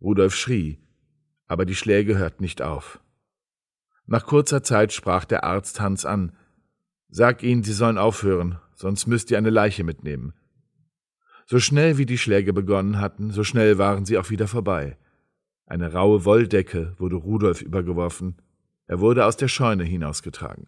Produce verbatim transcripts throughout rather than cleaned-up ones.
Rudolf schrie, aber die Schläge hörten nicht auf. Nach kurzer Zeit sprach der Arzt Hans an: »Sag ihnen, sie sollen aufhören, sonst müsst ihr eine Leiche mitnehmen.« So schnell wie die Schläge begonnen hatten, so schnell waren sie auch wieder vorbei. Eine raue Wolldecke wurde Rudolf übergeworfen. Er wurde aus der Scheune hinausgetragen.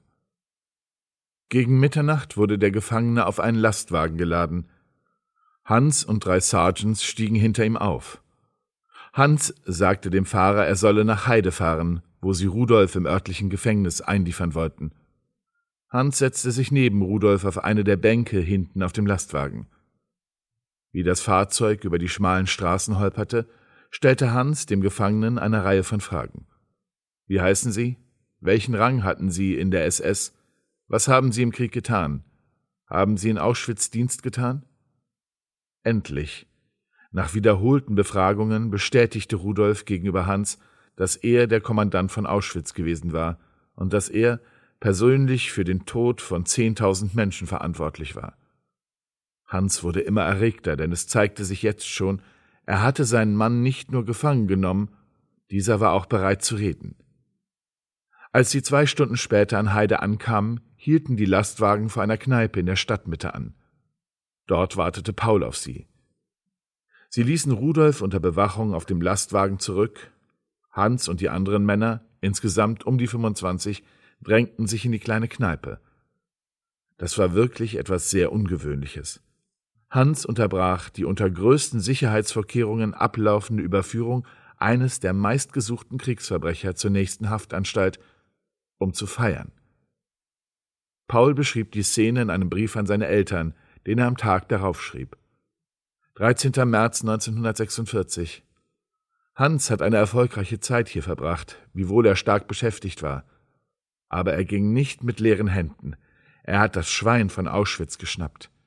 Gegen Mitternacht wurde der Gefangene auf einen Lastwagen geladen. Hans und drei Sergeants stiegen hinter ihm auf. Hans sagte dem Fahrer, er solle nach Heide fahren, wo sie Rudolf im örtlichen Gefängnis einliefern wollten. Hans setzte sich neben Rudolf auf eine der Bänke hinten auf dem Lastwagen. Wie das Fahrzeug über die schmalen Straßen holperte, stellte Hans dem Gefangenen eine Reihe von Fragen. »Wie heißen Sie? Welchen Rang hatten Sie in der S S? Was haben Sie im Krieg getan? Haben Sie in Auschwitz Dienst getan?« Endlich, nach wiederholten Befragungen, bestätigte Rudolf gegenüber Hans, dass er der Kommandant von Auschwitz gewesen war und dass er persönlich für den Tod von zehntausend Menschen verantwortlich war. Hans wurde immer erregter, denn es zeigte sich jetzt schon, er hatte seinen Mann nicht nur gefangen genommen, dieser war auch bereit zu reden. Als sie zwei Stunden später an Heide ankamen, hielten die Lastwagen vor einer Kneipe in der Stadtmitte an. Dort wartete Paul auf sie. Sie ließen Rudolf unter Bewachung auf dem Lastwagen zurück. Hans und die anderen Männer, insgesamt um die fünfundzwanzig, drängten sich in die kleine Kneipe. Das war wirklich etwas sehr Ungewöhnliches. Hans unterbrach die unter größten Sicherheitsvorkehrungen ablaufende Überführung eines der meistgesuchten Kriegsverbrecher zur nächsten Haftanstalt, um zu feiern. Paul beschrieb die Szene in einem Brief an seine Eltern, den er am Tag darauf schrieb. dreizehnter März neunzehnhundertsechsundvierzig. Hans hat eine erfolgreiche Zeit hier verbracht, wiewohl er stark beschäftigt war. Aber er ging nicht mit leeren Händen. Er hat das Schwein von Auschwitz geschnappt.